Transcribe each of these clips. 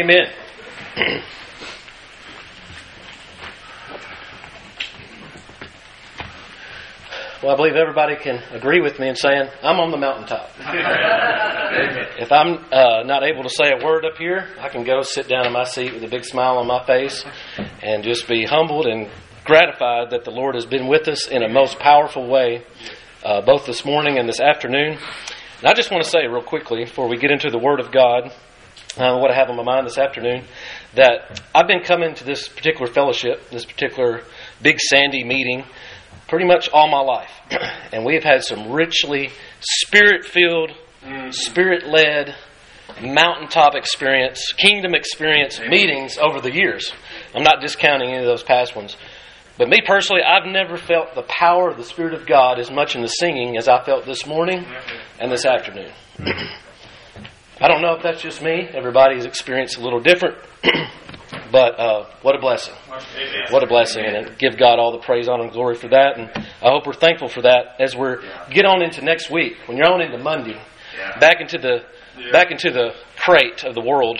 Amen. Well, I believe everybody can agree with me in saying, I'm on the mountaintop. If I'm not able to say a word up here, I can go sit down in my seat with a big smile on my face and just be humbled and gratified that the Lord has been with us in a most powerful way, both this morning and this afternoon. And I just want to say real quickly, before we get into the Word of God, what I have on my mind this afternoon, that I've been coming to this particular fellowship, this particular Big Sandy meeting, pretty much all my life. And we have had some richly Spirit-filled, Spirit-led, mountaintop experience, kingdom experience meetings over the years. I'm not discounting any of those past ones. But me personally, I've never felt the power of the Spirit of God as much in the singing as I felt this morning and this afternoon. I don't know if that's just me. Everybody's experienced a little different. But what a blessing. What a blessing. And give God all the praise, honor, and glory for that. And I hope we're thankful for that as we get on into next week. When you're on into Monday, back into the crate of the world.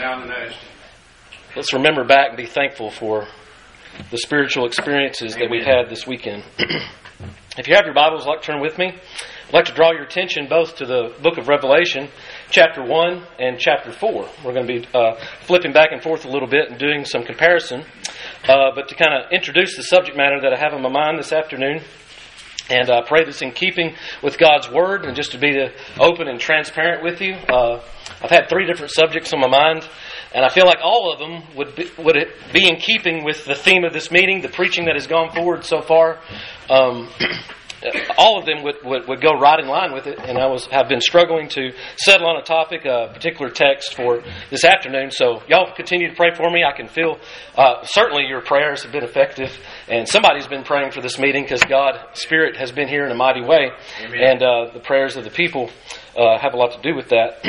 Let's remember back and be thankful for the spiritual experiences that we've had this weekend. If you have your Bibles, I'd like to turn with me. I'd like to draw your attention both to the book of Revelation, chapter 1 and chapter 4. We're going to be flipping back and forth a little bit and doing some comparison. But to kind of introduce the subject matter that I have in my mind this afternoon, and I pray this in keeping with God's Word, and just to be open and transparent with you. I've had 3 different subjects on my mind, and I feel like all of them would be in keeping with the theme of this meeting, the preaching that has gone forward so far. All of them would go right in line with it, and have been struggling to settle on a topic, a particular text for this afternoon. So y'all continue to pray for me. I can feel certainly your prayers have been effective, and somebody's been praying for this meeting because God's Spirit has been here in a mighty way. Amen. And the prayers of the people have a lot to do with that.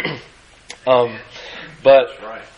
But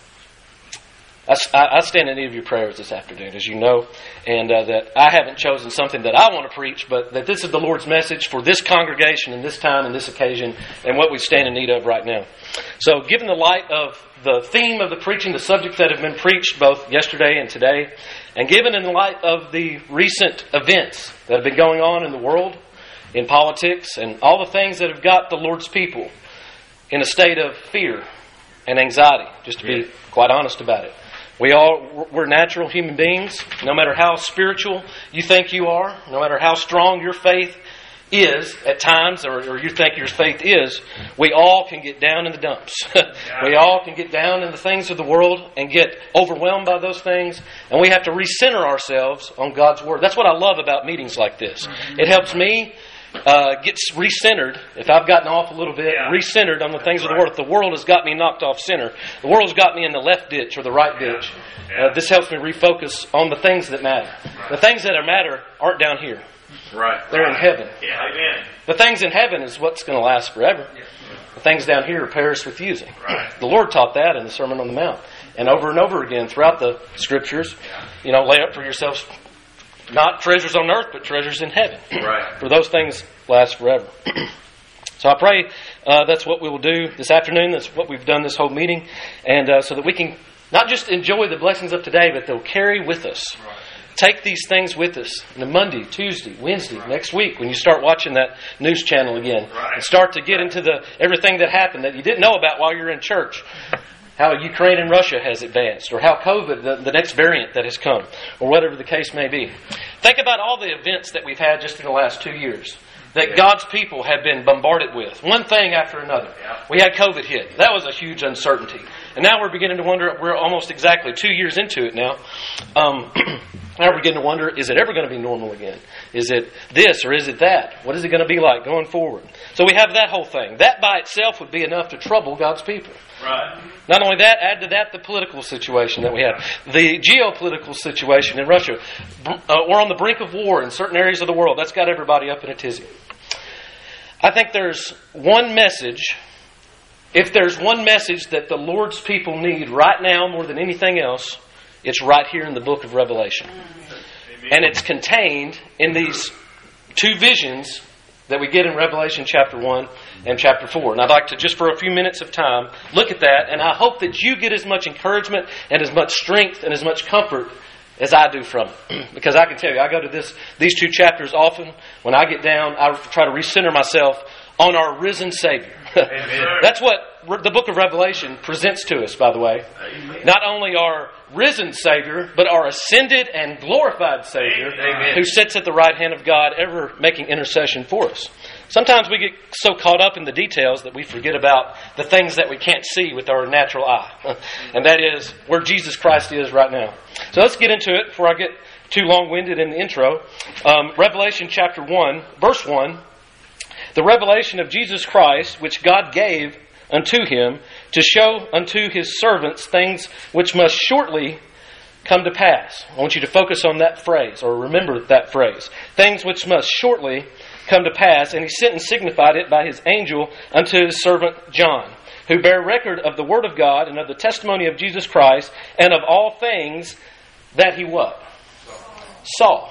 I stand in need of your prayers this afternoon, as you know, and that I haven't chosen something that I want to preach, but that this is the Lord's message for this congregation and this time and this occasion and what we stand in need of right now. So given the light of the theme of the preaching, the subjects that have been preached both yesterday and today, and given in the light of the recent events that have been going on in the world, in politics, and all the things that have got the Lord's people in a state of fear and anxiety, just to be quite honest about it. We're natural human beings. No matter how spiritual you think you are, no matter how strong your faith is at times, or you think your faith is, we all can get down in the dumps. We all can get down in the things of the world and get overwhelmed by those things. And we have to recenter ourselves on God's Word. That's what I love about meetings like this. It helps me gets recentered. If I've gotten off a little bit, recentered on the things of the world. If the world has got me knocked off center, the world's got me in the left ditch or the right ditch. This helps me refocus on the things that matter. The things that matter aren't down here. They're in heaven. The things in heaven is what's going to last forever. The things down here perish with using. The Lord taught that in the Sermon on the Mount. And over again throughout the Scriptures, lay up for yourselves not treasures on earth, but treasures in heaven. For those things last forever. So I pray that's what we will do this afternoon. That's what we've done this whole meeting. And so that we can not just enjoy the blessings of today, but they'll carry with us. Take these things with us on Monday, Tuesday, Wednesday, next week when you start watching that news channel again. And start to get into everything that happened that you didn't know about while you're in church. How Ukraine and Russia has advanced, or how COVID, the next variant that has come, or whatever the case may be. Think about all the events that we've had just in the last 2 years that God's people have been bombarded with, one thing after another. We had COVID hit. That was a huge uncertainty. And now we're beginning to wonder, we're almost exactly 2 years into it now. Now we're beginning to wonder, is it ever going to be normal again? Is it this or is it that? What is it going to be like going forward? So we have that whole thing. That by itself would be enough to trouble God's people. Not only that, add to that the political situation that we have. The geopolitical situation in Russia. We're on the brink of war in certain areas of the world. That's got everybody up in a tizzy. I think there's one message. If there's one message that the Lord's people need right now more than anything else, it's right here in the book of Revelation. And it's contained in these 2 visions that we get in Revelation chapter 1 and chapter 4. And I'd like to, just for a few minutes of time, look at that. And I hope that you get as much encouragement and as much strength and as much comfort as I do from it. Because I can tell you, I go to these two chapters often. When I get down, I try to recenter myself on our risen Savior. That's what the book of Revelation presents to us, by the way. Amen. Not only our risen Savior, but our ascended and glorified Savior, Amen, who sits at the right hand of God, ever making intercession for us. Sometimes we get so caught up in the details that we forget about the things that we can't see with our natural eye. And that is where Jesus Christ is right now. So let's get into it before I get too long-winded in the intro. Revelation chapter 1, verse 1. The revelation of Jesus Christ, which God gave unto Him, to show unto His servants things which must shortly come to pass. I want you to focus on that phrase, or remember that phrase. Things which must shortly come to pass. And He sent and signified it by His angel unto His servant John, who bare record of the Word of God and of the testimony of Jesus Christ, and of all things that He what? Saw.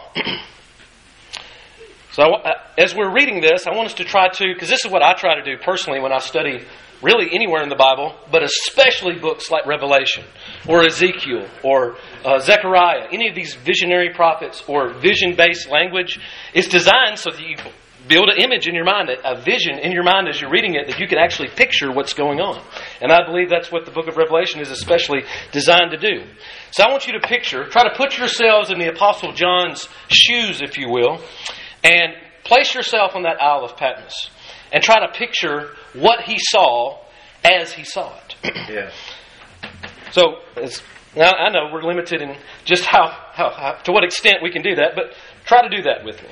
So as we're reading this, I want us to try to, because this is what I try to do personally when I study really anywhere in the Bible, but especially books like Revelation or Ezekiel or Zechariah. Any of these visionary prophets or vision-based language is designed so that you build an image in your mind, a vision in your mind as you're reading it, that you can actually picture what's going on. And I believe that's what the book of Revelation is especially designed to do. So I want you to try to put yourselves in the Apostle John's shoes, if you will, and place yourself on that Isle of Patmos and try to picture what he saw as he saw it. Yeah. So, now I know we're limited in just how to what extent we can do that, but try to do that with me.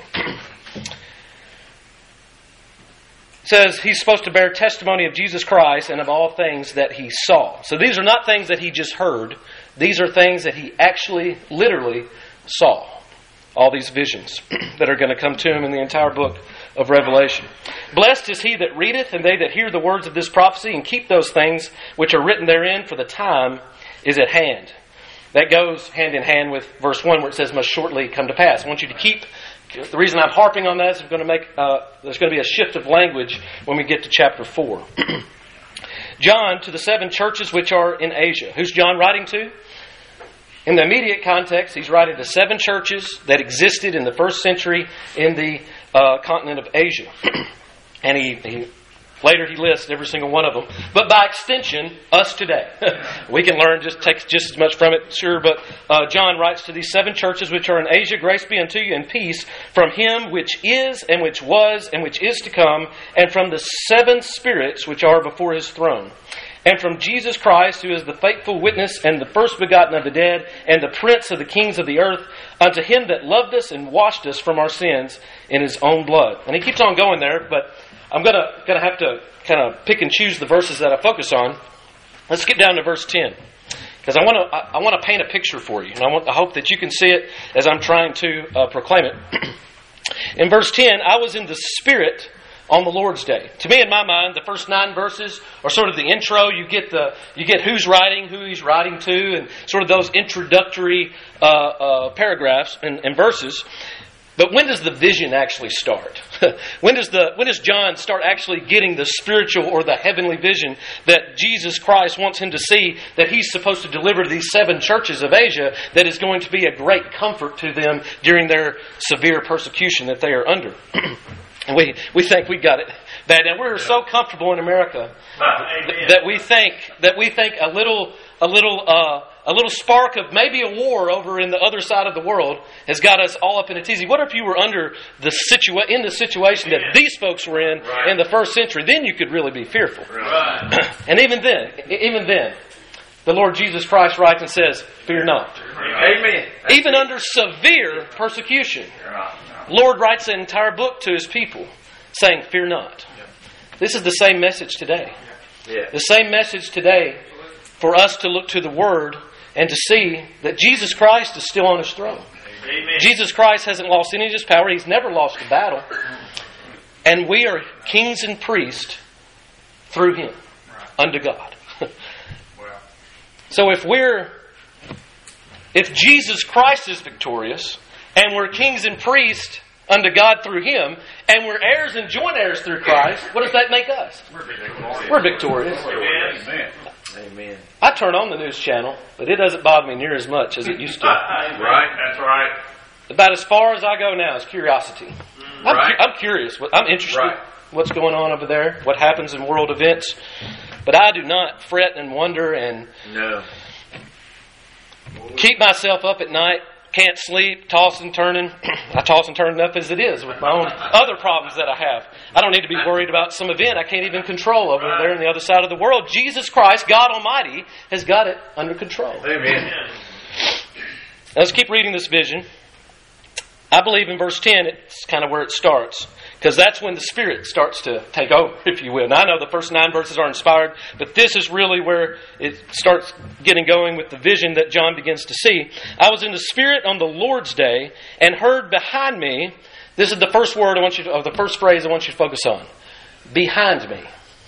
It says he's supposed to bear testimony of Jesus Christ and of all things that he saw. So these are not things that he just heard. These are things that he actually, literally saw. All these visions that are going to come to him in the entire book of Revelation. Blessed is he that readeth, and they that hear the words of this prophecy, and keep those things which are written therein, for the time is at hand. That goes hand in hand with verse 1 where it says, must shortly come to pass. I want you to keep, the reason I'm harping on that is there's going to be a shift of language when we get to chapter 4. John, to the 7 churches which are in Asia. Who's John writing to? In the immediate context, he's writing to 7 churches that existed in the first century in the continent of Asia. And later he lists every single one of them. But by extension, us today. We can learn, take just as much from it, sure. But John writes to these 7 churches which are in Asia, grace be unto you and peace from him which is and which was and which is to come, and from the 7 spirits which are before his throne. And from Jesus Christ, who is the faithful witness and the first begotten of the dead, and the prince of the kings of the earth, unto him that loved us and washed us from our sins in his own blood. And he keeps on going there, but I'm gonna have to kind of pick and choose the verses that I focus on. Let's skip down to verse 10, because I want to paint a picture for you, and I hope that you can see it as I'm trying to proclaim it. In verse 10, I was in the Spirit on the Lord's Day. To me, in my mind, the first 9 verses are sort of the intro. You get who's writing, who he's writing to, and sort of those introductory paragraphs and verses. But when does the vision actually start? When does John start actually getting the spiritual or the heavenly vision that Jesus Christ wants him to see, that he's supposed to deliver to these 7 churches of Asia, that is going to be a great comfort to them during their severe persecution that they are under? And we think we got it bad. Now we're so comfortable in America that we think a little spark of maybe a war over in the other side of the world has got us all up in a tizzy. What if you were under the situation that these folks were in the first century? Then you could really be fearful. Right. And even then, the Lord Jesus Christ writes and says, "Fear not." Amen. Even under severe persecution, Lord writes an entire book to his people saying, "Fear not." This is the same message today. The same message today for us to look to the Word and to see that Jesus Christ is still on his throne. Amen. Jesus Christ hasn't lost any of his power. He's never lost a battle. And we are kings and priests through him unto God. So if Jesus Christ is victorious and we're kings and priests unto God through Him, and we're heirs and joint heirs through Christ, what does that make us? We're victorious. Amen. Amen. I turn on the news channel, but it doesn't bother me near as much as it used to. Right, that's right. About as far as I go now is curiosity. I'm curious. I'm interested in what's going on over there, what happens in world events. But I do not fret and wonder and keep myself up at night, can't sleep, toss and turning. I toss and turn enough as it is with my own other problems that I have. I don't need to be worried about some event I can't even control over there on the other side of the world. Jesus Christ, God Almighty, has got it under control. Amen. Let's keep reading this vision. I believe in verse 10, it's kind of where it starts. Because that's when the Spirit starts to take over, if you will. Now, I know the first 9 verses are inspired, but this is really where it starts getting going with the vision that John begins to see. I was in the Spirit on the Lord's day and heard behind me. This is the first word the first phrase I want you to focus on. Behind me.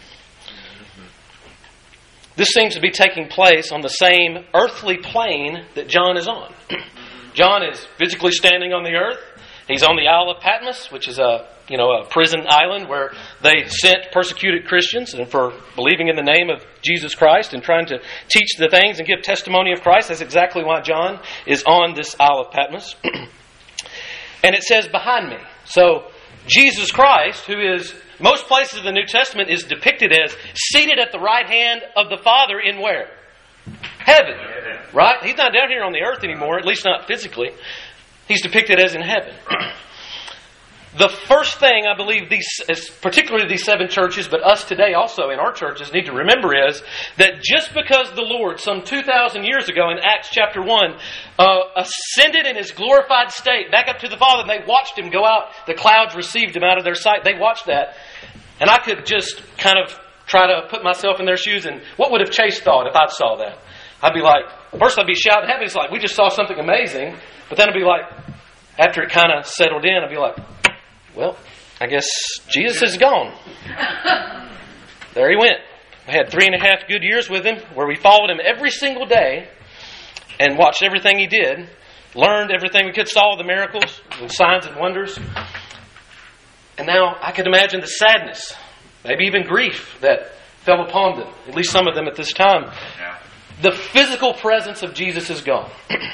This seems to be taking place on the same earthly plane that John is on. John is physically standing on the earth. He's on the Isle of Patmos, which is a prison island where they sent persecuted Christians and for believing in the name of Jesus Christ and trying to teach the things and give testimony of Christ. That's exactly why John is on this Isle of Patmos. And it says behind me. So Jesus Christ, who is most places in the New Testament is depicted as seated at the right hand of the Father in where? Heaven. Right? He's not down here on the earth anymore, at least not physically. He's depicted as in heaven. The first thing I believe particularly these 7 churches, but us today also in our churches need to remember is that just because the Lord some 2,000 years ago in Acts chapter 1 ascended in His glorified state back up to the Father and they watched Him go out, the clouds received Him out of their sight. They watched that. And I could just kind of try to put myself in their shoes and what would have Chase thought if I saw that? I'd be like, first I'd be shouting heaven. It's like, we just saw something amazing. But then I'd be like, after it kind of settled in, I'd be like, well, I guess Jesus is gone. There He went. I had 3.5 good years with Him where we followed Him every single day and watched everything He did, learned everything we could, saw the miracles, the signs and wonders. And now I could imagine the sadness, maybe even grief that fell upon them, at least some of them at this time. Yeah. The physical presence of Jesus is gone.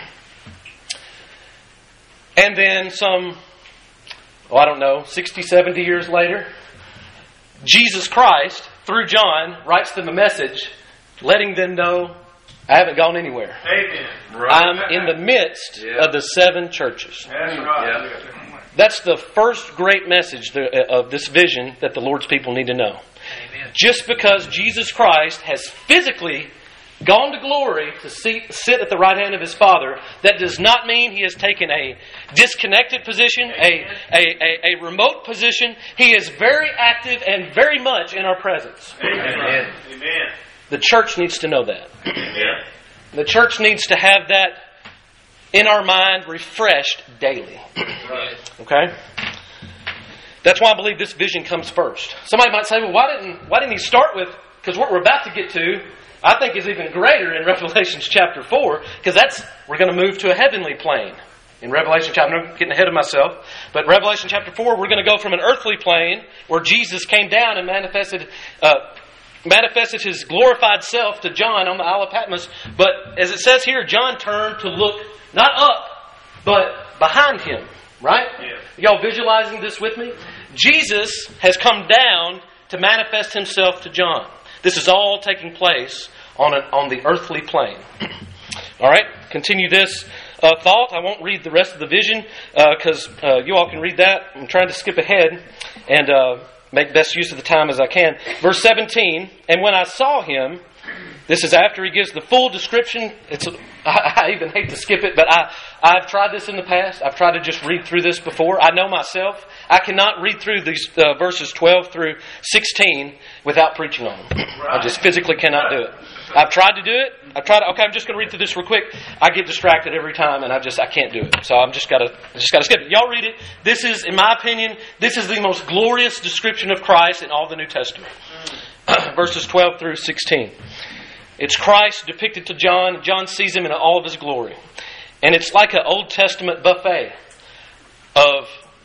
And then some, 60, 70 years later, Jesus Christ, through John, writes them a message letting them know, I haven't gone anywhere. Amen. Right. I'm in the midst of the 7 churches. That's right. Yeah. That's the first great message of this vision that the Lord's people need to know. Amen. Just because Jesus Christ has physically gone to glory to sit at the right hand of His Father, that does not mean He has taken a disconnected position, a remote position. He is very active and very much in our presence. Amen. Amen. The church needs to know that. Amen. The church needs to have that in our mind refreshed daily. Okay? That's why I believe this vision comes first. Somebody might say, well, why didn't he start with, because what we're about to get to, I think is even greater in Revelation chapter 4, because we're going to move to a heavenly plane. In Revelation chapter, I'm getting ahead of myself, but Revelation chapter 4, we're going to go from an earthly plane where Jesus came down and manifested His glorified self to John on the Isle of Patmos. But as it says here, John turned to look not up, but behind him. Right? Yeah. Y'all visualizing this with me? Jesus has come down to manifest Himself to John. This is all taking place on the earthly plane. All right? Continue this thought. I won't read the rest of the vision because you all can read that. I'm trying to skip ahead and make best use of the time as I can. Verse 17, and when I saw Him, this is after He gives the full description. I even hate to skip it, but I've tried this in the past. I've tried to just read through this before. I know myself. I cannot read through these verses 12 through 16 without preaching on them. I just physically cannot do it. I've tried to do it. Okay, I'm just going to read through this real quick. I get distracted every time, and I can't do it. So I'm just got to skip it. Y'all read it. This is, in my opinion, this is the most glorious description of Christ in all the New Testament. Verses 12 through 16. It's Christ depicted to John. John sees Him in all of His glory. And it's like an Old Testament buffet of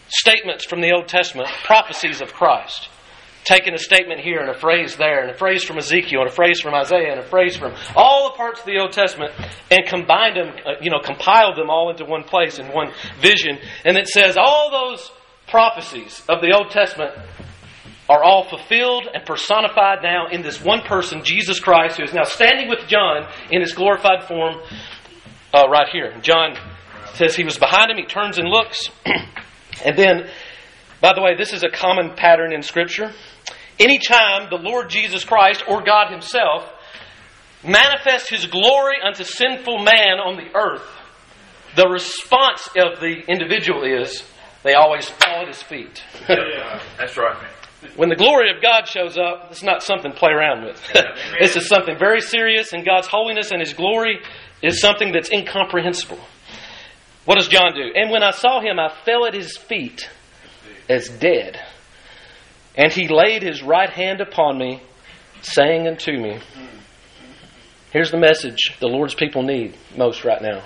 statements from the Old Testament, prophecies of Christ. Taking a statement here and a phrase there, and a phrase from Ezekiel, and a phrase from Isaiah, and a phrase from all the parts of the Old Testament, and combined them, compiled them all into one place in one vision. And it says all those prophecies of the Old Testament are all fulfilled and personified now in this one person, Jesus Christ, who is now standing with John in His glorified form right here. John says he was behind him. He turns and looks. And then, by the way, this is a common pattern in Scripture. Anytime the Lord Jesus Christ or God Himself manifests His glory unto sinful man on the earth, the response of the individual is they always fall at His feet. Yeah, that's right. When the glory of God shows up, it's not something to play around with. This is something very serious, and God's holiness and His glory is something that's incomprehensible. What does John do? And when I saw Him, I fell at His feet as dead. And He laid His right hand upon me, saying unto me, here's the message the Lord's people need most right now.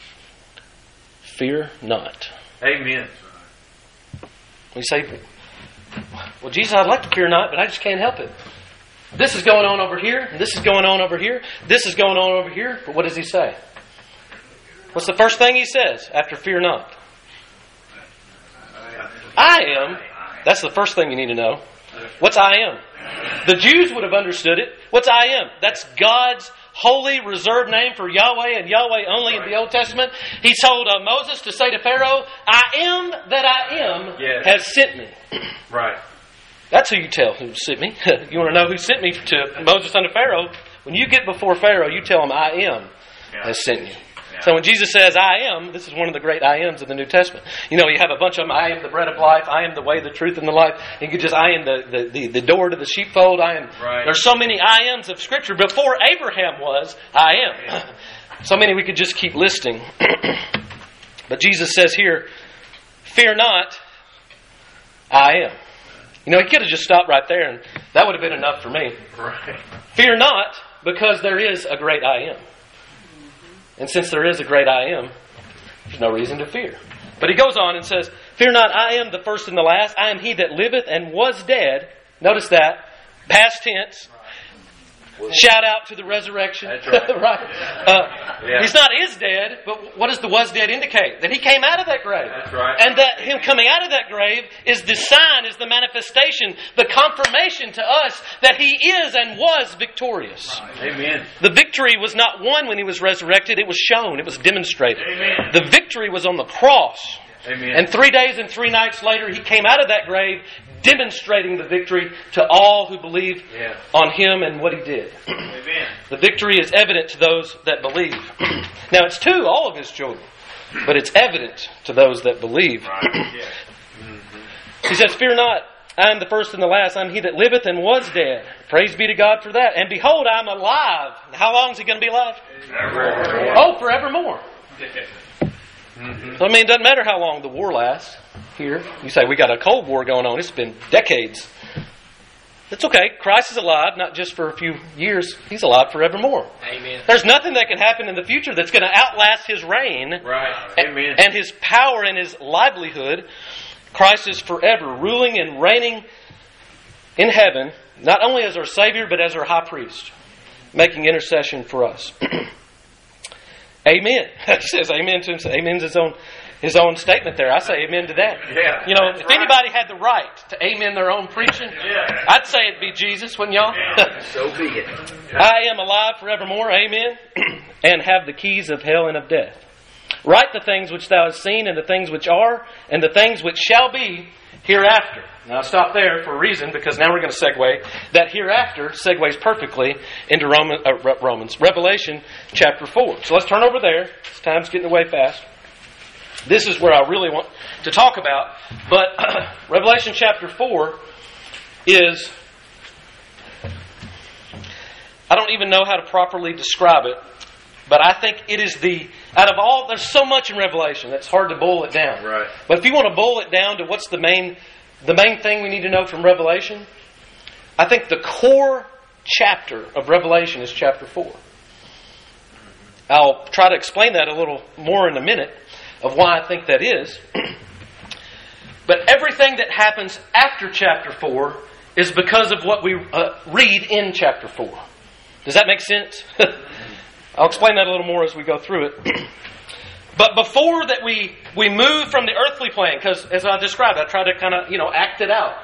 Fear not. Amen. We say, well, Jesus, I'd like to fear not, but I just can't help it. This is going on over here, and this is going on over here, this is going on over here. But what does He say? What's the first thing He says after fear not? I am. That's the first thing you need to know. What's I am? The Jews would have understood it. What's I am? That's God's holy reserved name for Yahweh and Yahweh only in the Old Testament. He told Moses to say to Pharaoh, I am that I am has sent me. Right. That's who you tell who sent me. You want to know who sent me to Moses unto Pharaoh? When you get before Pharaoh, you tell him I am has sent you. So when Jesus says, I am, this is one of the great I ams of the New Testament. You have a bunch of them. I am the bread of life. I am the way, the truth, and the life. You could just, I am the door to the sheepfold. I am. Right. There's so many I ams of Scripture. Before Abraham was, I am. So many we could just keep listing. But Jesus says here, fear not, I am. He could have just stopped right there, and that would have been enough for me. Right. Fear not, because there is a great I am. And since there is a great I am, there's no reason to fear. But He goes on and says, fear not, I am the first and the last. I am He that liveth and was dead. Notice that. Past tense. Shout out to the resurrection. That's right. Right? He's not is dead, but what does the was dead indicate? That He came out of that grave. That's right. And that Him coming out of that grave is the sign, is the manifestation, the confirmation to us that He is and was victorious. Right. Amen. The victory was not won when He was resurrected. It was shown. It was demonstrated. Amen. The victory was on the cross. Amen. And 3 days and 3 nights later, He came out of that grave, demonstrating the victory to all who believe on Him and what He did. Amen. The victory is evident to those that believe. Now, it's to all of His children, but it's evident to those that believe. Right. Yeah. He says, fear not, I am the first and the last. I am He that liveth and was dead. Praise be to God for that. And behold, I am alive. How long is He going to be alive? Forevermore. Oh, forevermore. So, it doesn't matter how long the war lasts here. You say, we got a Cold War going on. It's been decades. It's okay. Christ is alive, not just for a few years. He's alive forevermore. Amen. There's nothing that can happen in the future that's going to outlast His reign. Right. Amen. And His power and His livelihood. Christ is forever ruling and reigning in heaven, not only as our Savior, but as our High Priest, making intercession for us. Amen. He says amen to Himself. Amen's his own statement there. I say amen to that. Yeah. If anybody had the right to amen their own preaching, I'd say it'd be Jesus, wouldn't y'all? So be it. I am alive forevermore. Amen. And have the keys of hell and of death. Write the things which thou hast seen, and the things which are, and the things which shall be hereafter. Now I'll stop there for a reason, because now we're going to segue. That hereafter segues perfectly into Revelation chapter 4. So let's turn over there. This time's getting away fast. This is where I really want to talk about. But Revelation chapter 4 is, I don't even know how to properly describe it, but I think it is out of all, there's so much in Revelation that's hard to boil it down. Right. But if you want to boil it down to what's the main thing we need to know from Revelation, I think the core chapter of Revelation is chapter 4. I'll try to explain that a little more in a minute of why I think that is. But everything that happens after chapter 4 is because of what we read in chapter 4. Does that make sense? I'll explain that a little more as we go through it. But before that we move from the earthly plane, because as I described, I try to kind of, act it out.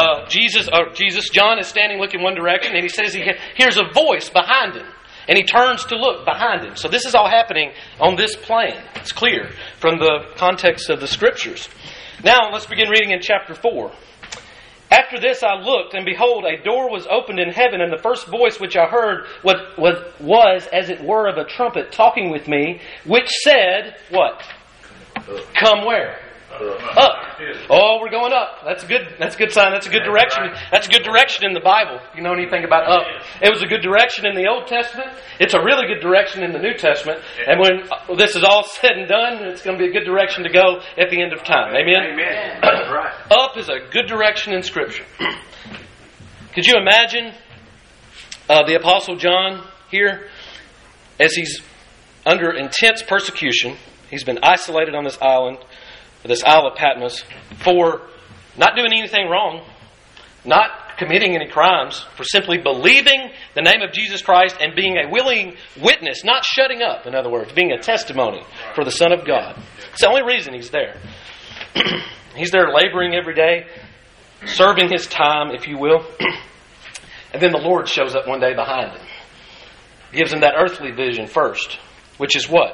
Yeah. John is standing looking one direction, and he says he hears a voice behind him. And he turns to look behind him. So this is all happening on this plane. It's clear from the context of the Scriptures. Now, let's begin reading in chapter 4. After this I looked, and behold, a door was opened in heaven, and the first voice which I heard was as it were of a trumpet talking with me, which said, what? Come where? Up. Oh, we're going up. That's good. That's a good sign. That's a good direction. That's a good direction in the Bible. If you know anything about up. It was a good direction in the Old Testament. It's a really good direction in the New Testament. And when this is all said and done, it's going to be a good direction to go at the end of time. Amen? Amen. That's right. Up is a good direction in Scripture. Could you imagine the Apostle John here as he's under intense persecution? He's been isolated on this island, this Isle of Patmos, for not doing anything wrong, not committing any crimes, for simply believing the name of Jesus Christ and being a willing witness, not shutting up, in other words, being a testimony for the Son of God. It's the only reason he's there. He's there laboring every day, serving his time, if you will. And then the Lord shows up one day behind him. Gives him that earthly vision first, which is what?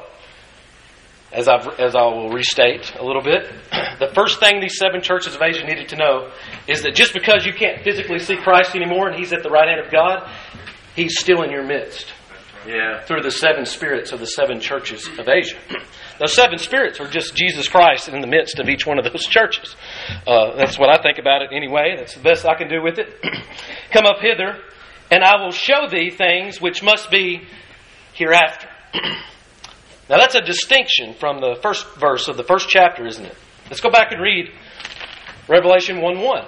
As I will restate a little bit, the first thing these 7 churches of Asia needed to know is that just because you can't physically see Christ anymore and He's at the right hand of God, He's still in your midst. Yeah. Through the 7 spirits of the 7 churches of Asia. Those 7 spirits are just Jesus Christ in the midst of each one of those churches. That's what I think about it anyway. That's the best I can do with it. Come up hither, and I will show thee things which must be hereafter. Now that's a distinction from the first verse of the first chapter, isn't it? Let's go back and read Revelation 1:1.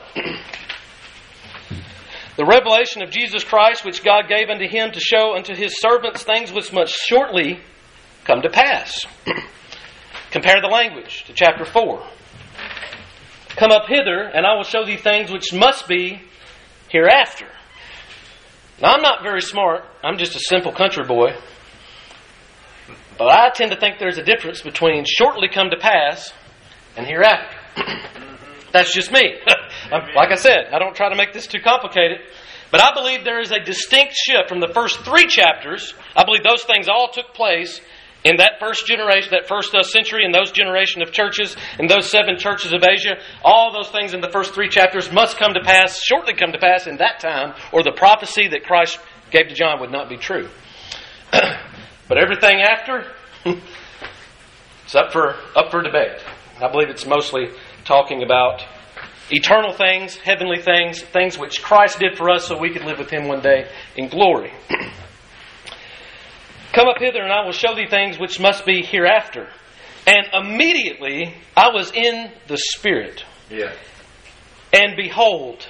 The revelation of Jesus Christ, which God gave unto Him to show unto His servants things which must shortly come to pass. Compare the language to chapter 4. Come up hither, and I will show thee things which must be hereafter. Now I'm not very smart. I'm just a simple country boy. But I tend to think there's a difference between shortly come to pass and hereafter. That's just me. Like I said, I don't try to make this too complicated. But I believe there is a distinct shift from the first 3 chapters. I believe those things all took place in that first generation, that first century, and those generation of churches, and those 7 churches of Asia. All those things in the first 3 chapters must come to pass, shortly come to pass in that time, or the prophecy that Christ gave to John would not be true. But everything after, it's up for debate. I believe it's mostly talking about eternal things, heavenly things, things which Christ did for us so we could live with Him one day in glory. Come up hither, and I will show thee things which must be hereafter. And immediately I was in the Spirit. Yeah. And behold,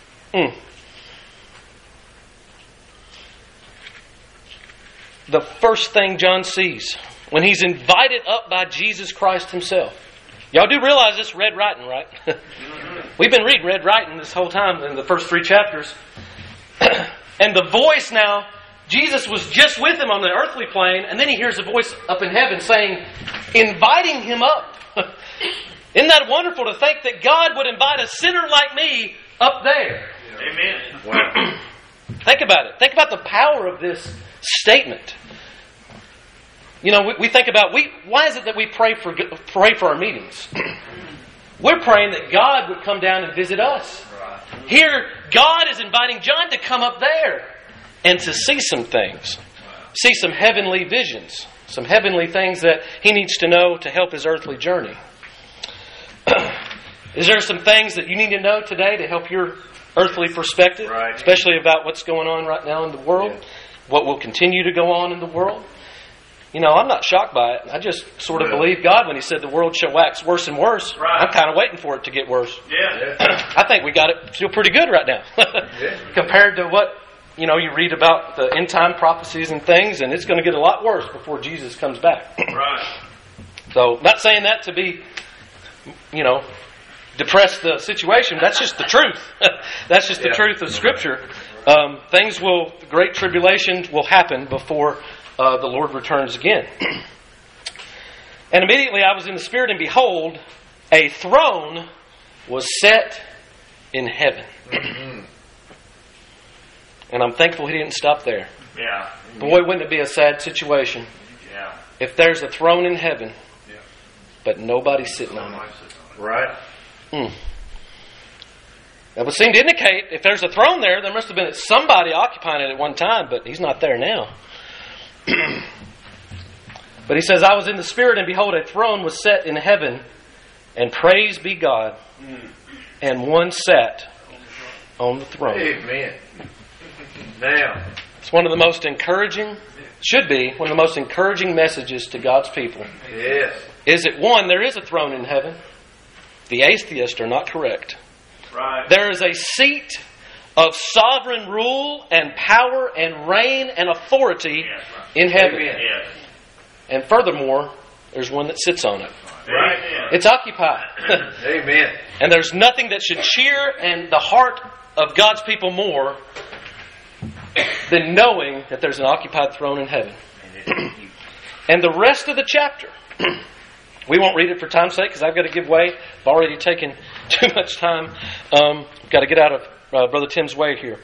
the first thing John sees when he's invited up by Jesus Christ Himself. Y'all do realize this red writing, right? We've been reading red writing this whole time in the first 3 chapters. And the voice now, Jesus was just with him on the earthly plane, and then he hears a voice up in heaven saying, inviting him up. Isn't that wonderful to think that God would invite a sinner like me up there? Amen. Wow. Think about it. Think about the power of this statement. You know, we think about, why is it that we pray for our meetings? We're praying that God would come down and visit us. Here, God is inviting John to come up there and to see some things. See some heavenly visions. Some heavenly things that he needs to know to help his earthly journey. Is there some things that you need to know today to help your earthly perspective? Right. Especially about what's going on right now in the world? Yeah. What will continue to go on in the world? You know, I'm not shocked by it. I just sort of believe God when He said the world shall wax worse and worse. Right. I'm kind of waiting for it to get worse. Yeah. I think we got it still pretty good right now. Compared to what, you read about the end time prophecies and things, and it's going to get a lot worse before Jesus comes back. Right. So, not saying that to be, depress the situation. That's just the truth. That's just the truth of Scripture. Great tribulation will happen before the Lord returns again. And immediately I was in the Spirit, and behold, a throne was set in heaven. And I'm thankful He didn't stop there. Yeah. Boy, wouldn't it be a sad situation if there's a throne in heaven, but nobody's sitting on it. Right. That would seem to indicate if there's a throne there must have been somebody occupying it at one time, but He's not there now. But He says, I was in the Spirit, and behold, a throne was set in heaven, and praise be God, and one sat on the throne. Amen. Now, it's one of the most encouraging, should be one of the most encouraging messages to God's people. yes. Is it one, there is a throne in heaven. The atheists are not correct. Right. There is a seat of sovereign rule and power and reign and authority in heaven. Amen. Yes. And furthermore, there's one that sits on it. Right. It's occupied. Amen. And there's nothing that should cheer in the heart of God's people more than knowing that there's an occupied throne in heaven. And the rest of the chapter, we won't read it for time's sake because I've got to give way. I've already taken too much time. Got to get out of Brother Tim's way here.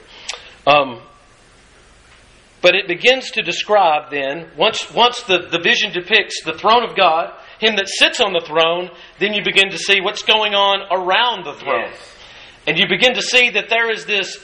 But it begins to describe then, once the vision depicts the throne of God, Him that sits on the throne, then you begin to see what's going on around the throne. Yes. And you begin to see that there is this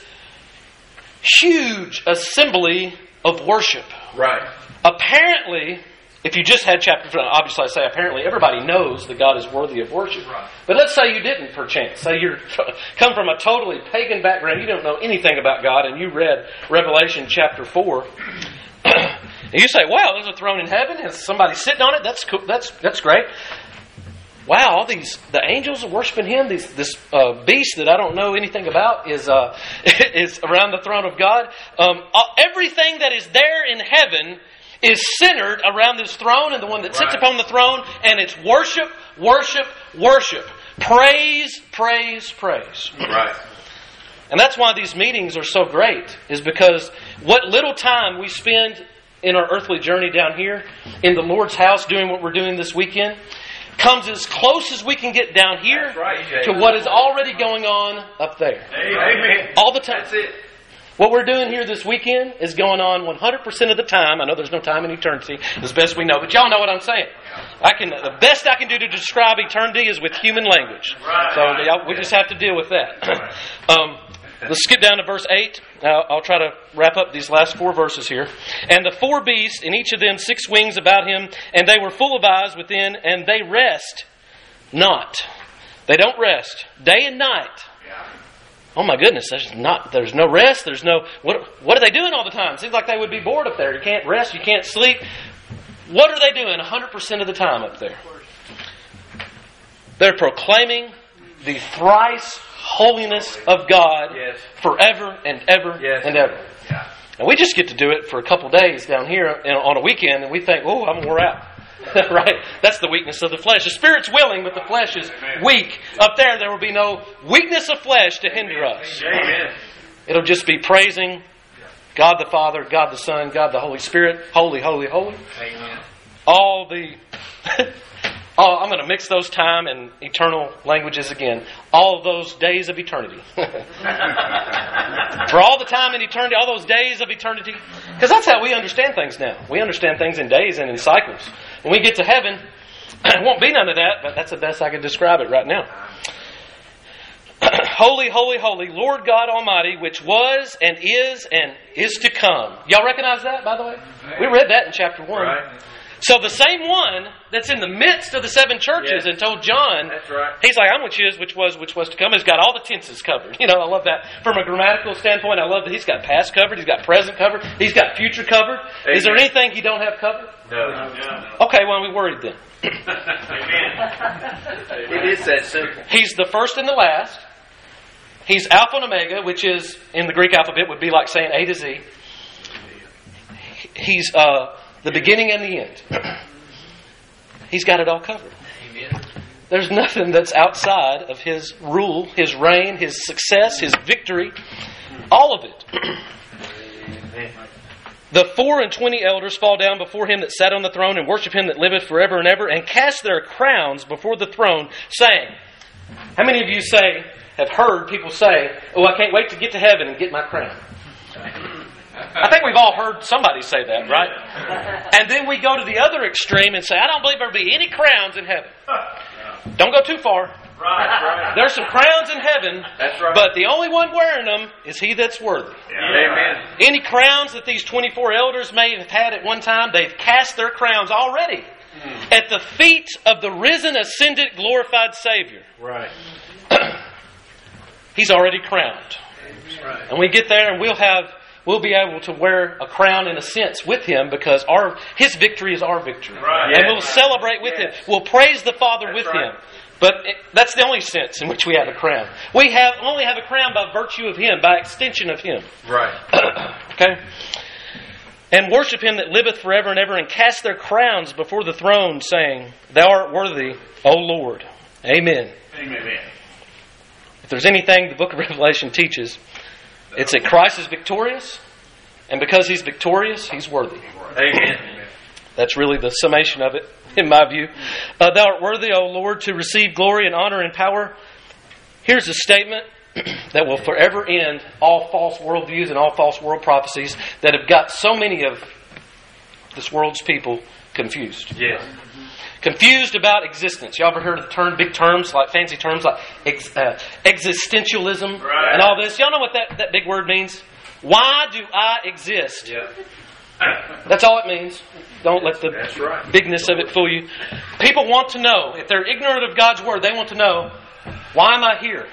huge assembly of worship. Right. Apparently, if you just had chapter 3, obviously I say apparently everybody knows that God is worthy of worship. Right. But let's say you didn't, perchance. Say you come from a totally pagan background, you don't know anything about God, and you read Revelation chapter 4. And you say, wow, there's a throne in heaven, and somebody sitting on it, that's cool, that's great. Wow, all the angels are worshiping Him. This beast that I don't know anything about is around the throne of God. Everything that is there in heaven is centered around this throne and the one that sits upon the throne, and it's worship, worship, worship. Praise, praise, praise. Right. And that's why these meetings are so great, is because what little time we spend in our earthly journey down here in the Lord's house doing what we're doing this weekend comes as close as we can get down here to what is already going on up there. Amen. All the time. That's it. What we're doing here this weekend is going on 100% of the time. I know there's no time in eternity, as best we know, but y'all know what I'm saying. The best I can do to describe eternity is with human language. So we just have to deal with that. Let's skip down to verse 8. I'll try to wrap up these last 4 verses here. And the 4 beasts, in each of them 6 wings about him, and they were full of eyes within, and they rest not. They don't rest day and night. Oh my goodness, there's no rest, what are they doing all the time? It seems like they would be bored up there. You can't rest, you can't sleep. What are they doing 100% of the time up there? They're proclaiming the thrice holiness of God forever and ever and ever. Yeah. And we just get to do it for a couple days down here on a weekend, and we think, oh, I'm wore out. Right? That's the weakness of the flesh. The Spirit's willing, but the flesh is weak. Up there will be no weakness of flesh to hinder us. Amen. It'll just be praising God the Father, God the Son, God the Holy Spirit. Holy, holy, holy. Amen. All the... I'm going to mix those time and eternal languages again. All those days of eternity. For all the time in eternity, all those days of eternity. Because that's how we understand things now. We understand things in days and in cycles. When we get to heaven, it won't be none of that, but that's the best I can describe it right now. Holy, holy, holy, Lord God Almighty, which was and is to come. Y'all recognize that, by the way? We read that in chapter 1. Right. So the same one that's in the midst of the 7 churches and told John, That's right. he's like, I'm which is, which was to come. He's got all the tenses covered. I love that. From a grammatical standpoint, I love that he's got past covered, he's got present covered, he's got future covered. Amen. Is there anything he don't have covered? No. Okay, well, we worried then. Amen. It is that simple. He's the first and the last. He's Alpha and Omega, which is, in the Greek alphabet, would be like saying A to Z. He's the beginning and the end. He's got it all covered. Amen. There's nothing that's outside of His rule, His reign, His success, His victory. All of it. The 24 elders fall down before Him that sat on the throne and worship Him that liveth forever and ever, and cast their crowns before the throne, saying, how many of you have heard people say, oh, I can't wait to get to heaven and get my crown? I think we've all heard somebody say that, right? And then we go to the other extreme and say, I don't believe there'll be any crowns in heaven. Don't go too far. Right. There's some crowns in heaven, That's right. but the only one wearing them is he that's worthy. Amen. Any crowns that these 24 elders may have had at one time, they've cast their crowns already at the feet of the risen, ascended, glorified Savior. Right. He's already crowned. Right. And we get there and we'll be able to wear a crown in a sense with Him, because His victory is our victory. Right. And we'll celebrate with Him. We'll praise the Father with Him. But that's the only sense in which we have a crown. We only have a crown by virtue of Him, by extension of Him. Right. Okay? And worship Him that liveth forever and ever, and cast their crowns before the throne, saying, Thou art worthy, O Lord. Amen. Amen. If there's anything the book of Revelation teaches, it's that Christ is victorious, and because He's victorious, He's worthy. Amen. That's really the summation of it, in my view. Thou art worthy, O Lord, to receive glory and honor and power. Here's a statement that will forever end all false worldviews and all false world prophecies that have got so many of this world's people confused. Yes. Confused about existence. Y'all ever heard of the term, big terms, like fancy terms like existentialism and all this? Y'all know what that big word means? Why do I exist? Yeah. That's all it means. Don't let the That's right. bigness of it fool you. People want to know, if they're ignorant of God's Word, they want to know, why am I here?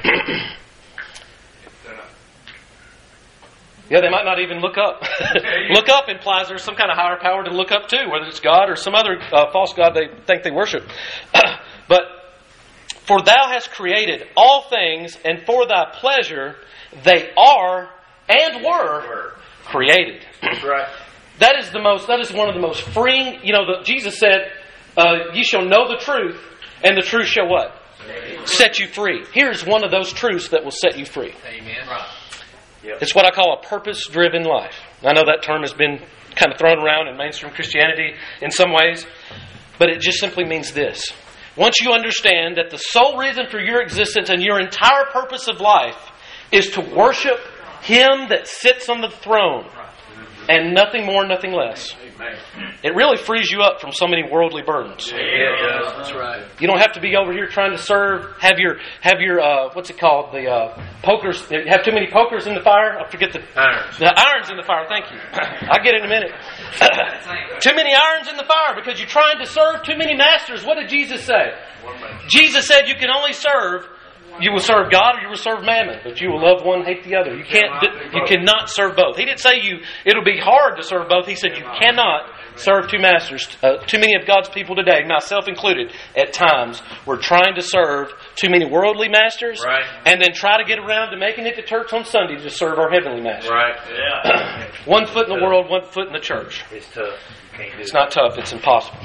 Yeah, they might not even look up. Look up implies there's some kind of higher power to look up to, whether it's God or some other false god they think they worship. But, for Thou hast created all things, and for Thy pleasure they are and were created. That's right. That is one of the most freeing. Jesus said, "Ye shall know the truth, and the truth shall what? Set you free." Here's one of those truths that will set you free. Amen. Right. Yep. It's what I call a purpose-driven life. I know that term has been kind of thrown around in mainstream Christianity in some ways, but it just simply means this. Once you understand that the sole reason for your existence and your entire purpose of life is to worship Him that sits on the throne, and nothing more, nothing less. It really frees you up from so many worldly burdens. Yeah, it does. That's right. You don't have to be over here trying to serve. Have your what's it called? The pokers. Have too many pokers in the fire. I forget the Irons. irons in the fire. Thank you. I'll get it in a minute. Too many irons in the fire because you're trying to serve too many masters. What did Jesus say? Jesus said you can only serve. You will serve God or you will serve mammon, but you will love one, hate the other. You cannot serve both. He didn't say it'll be hard to serve both. He said you cannot serve two masters. Too many of God's people today, myself included, at times, we're trying to serve too many worldly masters, right, and then try to get around to making it to church on Sunday to serve our heavenly master. Right. Yeah. One foot in the world, one foot in the church. It's tough. Can't do It's not tough. It's impossible.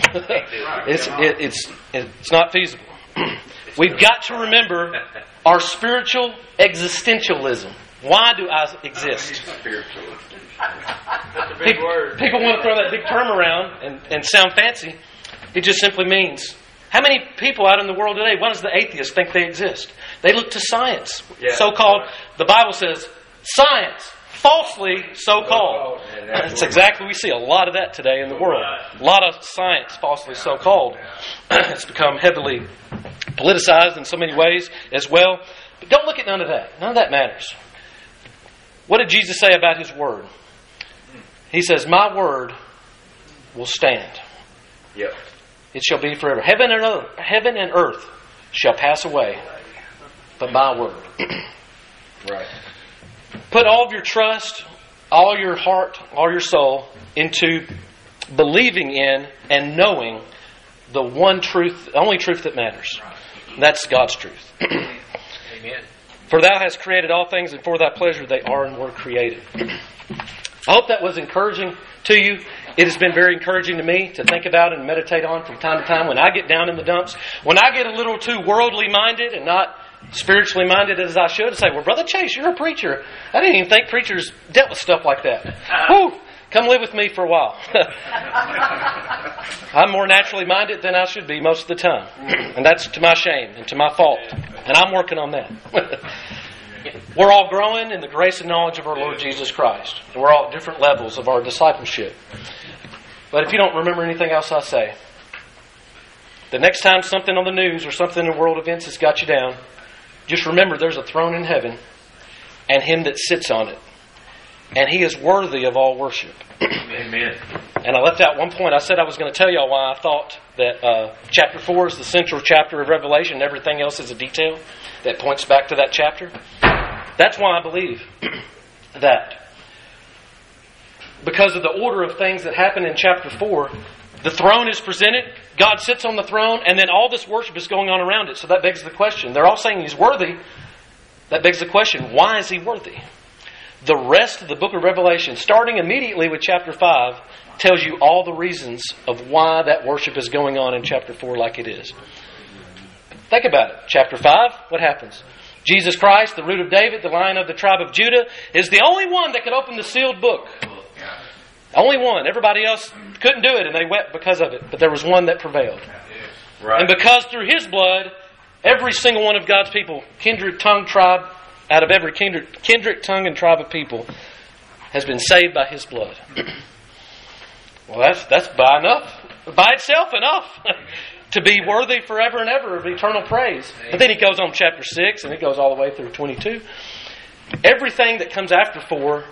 It's not feasible. We've got to remember our spiritual existentialism. Why do I exist? People want to throw that big term around and sound fancy. It just simply means, how many people out in the world today, why does the atheist think they exist? They look to science. Yeah. So-called, the Bible says, science, falsely so-called. That's exactly, we see a lot of that today in the world. A lot of science, falsely so-called. It's become heavily politicized in so many ways as well. But don't look at none of that. None of that matters. What did Jesus say about His Word? He says, my Word will stand. Yep. It shall be forever. Heaven and earth shall pass away, but my Word. Right. Put all of your trust, all your heart, all your soul into believing in and knowing the one truth, the only truth that matters. That's God's truth. Amen. For Thou hast created all things, and for Thy pleasure they are and were created. I hope that was encouraging to you. It has been very encouraging to me to think about and meditate on from time to time when I get down in the dumps, when I get a little too worldly minded and not spiritually minded as I should, to say, well, Brother Chase, you're a preacher. I didn't even think preachers dealt with stuff like that. Whew, come live with me for a while. I'm more naturally minded than I should be most of the time. And that's to my shame and to my fault. And I'm working on that. We're all growing in the grace and knowledge of our Lord Jesus Christ. And we're all at different levels of our discipleship. But if you don't remember anything else I say, the next time something on the news or something in world events has got you down, just remember there's a throne in heaven and Him that sits on it. And He is worthy of all worship. Amen. And I left out one point. I said I was going to tell y'all why I thought that chapter 4 is the central chapter of Revelation. Everything else is a detail that points back to that chapter. That's why I believe that because of the order of things that happen in chapter 4, the throne is presented, God sits on the throne, and then all this worship is going on around it. So that begs the question. They're all saying He's worthy. That begs the question, why is He worthy? The rest of the book of Revelation, starting immediately with chapter 5, tells you all the reasons of why that worship is going on in chapter 4 like it is. Think about it. Chapter 5, what happens? Jesus Christ, the root of David, the Lion of the tribe of Judah, is the only one that could open the sealed book. Only one. Everybody else couldn't do it, and they wept because of it. But there was one that prevailed. Right. And because through His blood, every single one of God's people, kindred, tongue, tribe, out of every kindred, tongue, and tribe of people, has been saved by His blood. Well, that's by itself enough to be worthy forever and ever of eternal praise. But then He goes on chapter 6, and it goes all the way through 22. Everything that comes after 4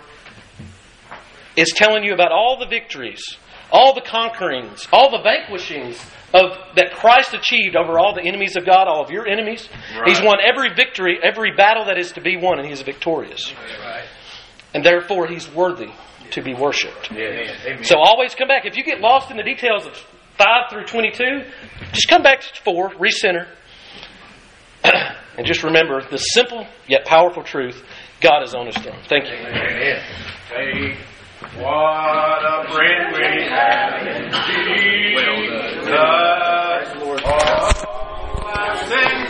is telling you about all the victories, all the conquerings, all the vanquishings that Christ achieved over all the enemies of God, all of your enemies. Right. He's won every victory, every battle that is to be won, and He's victorious. Right. And therefore, He's worthy to be worshipped. Yeah. So always come back. If you get lost in the details of 5 through 22, just come back to 4, recenter, and just remember the simple yet powerful truth: God is on His throne. Thank you. Amen. Hey, what a friend we have in Jesus.